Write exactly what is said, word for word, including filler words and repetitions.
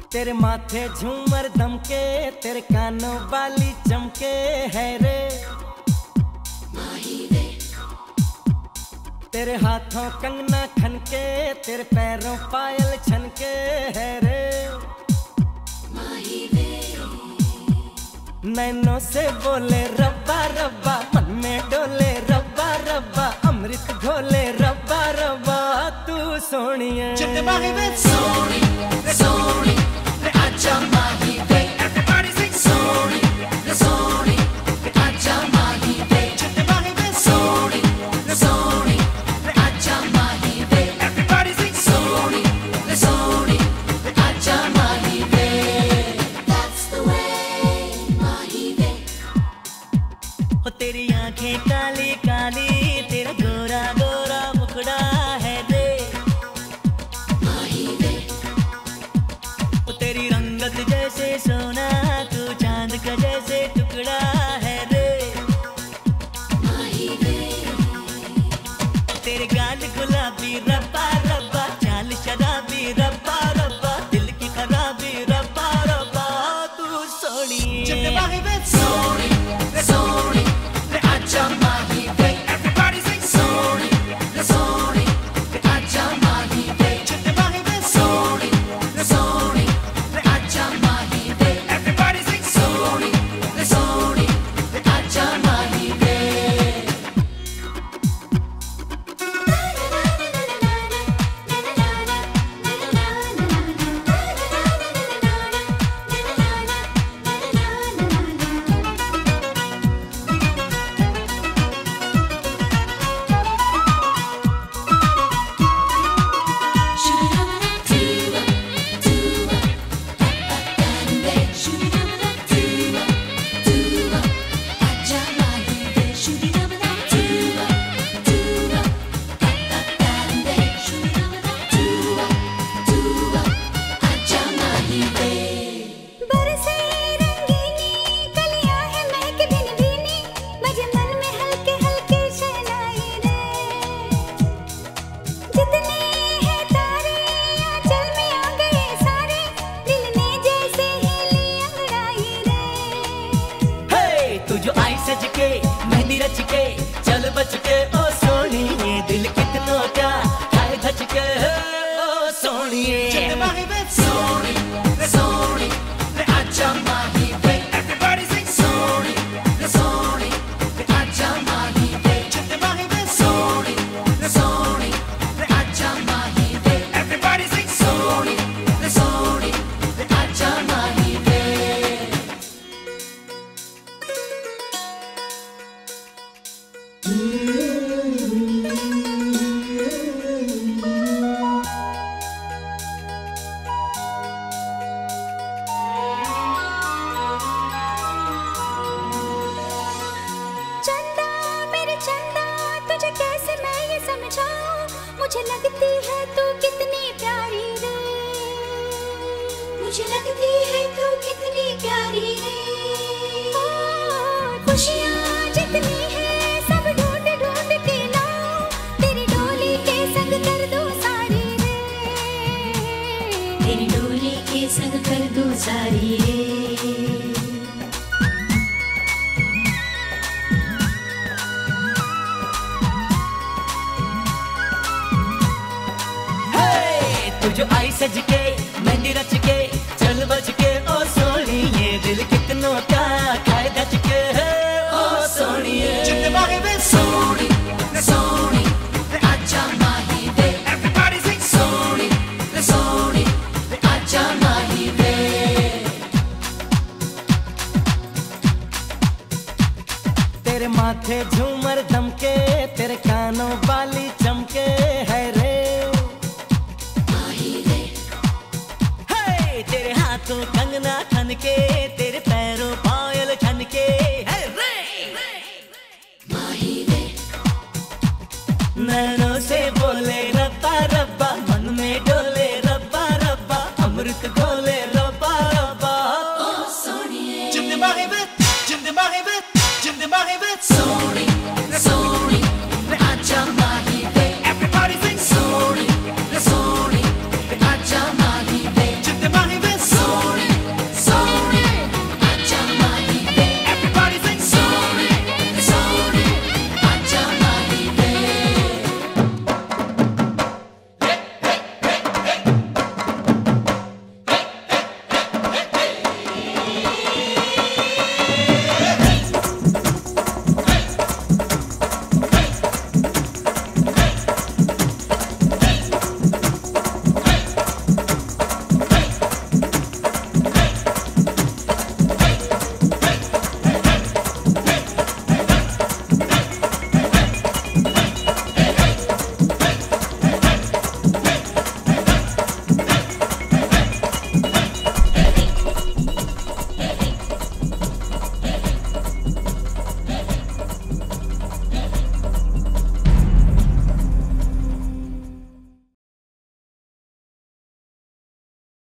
तेरे माथे झूमर दमके, तेरे कानों बाली चमके है रे। तेरे हाथों कंगना खनके, तेरे पैरों पायल छनके है रे। नैनों से बोले रब्बा रब्बा, मन में डोले रब्बा रब्बा, अमृत घोले रब्बा रब्बा, तू सोनिए सोनी सोनी आजा माही वे। Everybody sing सोनी सोनी आजा माही वे। सोनी सोनी आजा माही वे। Everybody sing सोनी सोनी आजा माही वे। That's the way माही वे। ओ तेरी आंखें काली काली, तेरा गोरा गोरा मुखड़ा है रे। ओ तेरी रंगत जैसे सोना, तू चांद का जैसे टुकड़ा है रे। तेरे गाल गुलाबी रब्बा रब्बा, चाल शराबी रब्बा रब्बा, दिल की खराबी रब्बा रब्बा, तू सोनिए सोनी सोनी आजा माही वे। Everybody sing सोनी सोनी आजा माही वे। सोनी सोनी आजा माही वे। Everybody sing सोनी सोनी आजा माही वे। तू जो आई सज के, मेहंदी रच के, चल बच के ओ सोनिए, दिल कितनों का खाए धच के ओ सोनिए। सोनी सोनी आजा माही वे। Everybody sing सोनी सोनी आजा माही वे। सोनी सोनी आजा माही वे। Everybody sing सोनी सोनी आजा माही वे। चंदा मेरे चंदा, तुझे कैसे मैं ये समझाऊं, मुझे लगती है तू कितनी प्यारी रे। मुझे लगती है तू कितनी प्यारी रे। ओ, खुशियाँ जितनी है सब ढूंढ ढूंढ के लाऊं, तेरी डोली के संग कर दूं सारी रे। तेरी डोली के संग कर दूं सारी रे। तू जो आई सज के, मेहंदी रच के, चल बच के ओ सोनिए, दिल कितनों का खाए धच के ओ सोनिए। सोनी सोनी आजा माही वे। Everybody sing सोनी सोनी आजा माही वे। तेरे माथे झूमर दमके, तेरे कानों बाली चमके है रे। तेरे हाथों कंगना खनके, तेरे पैरों पायल छनके है रे। नैनों से बोले रब्बा रब्बा, मन में डोले रब्बा रब्बा, अमृत घोले रब्बा रब्बा, सोनी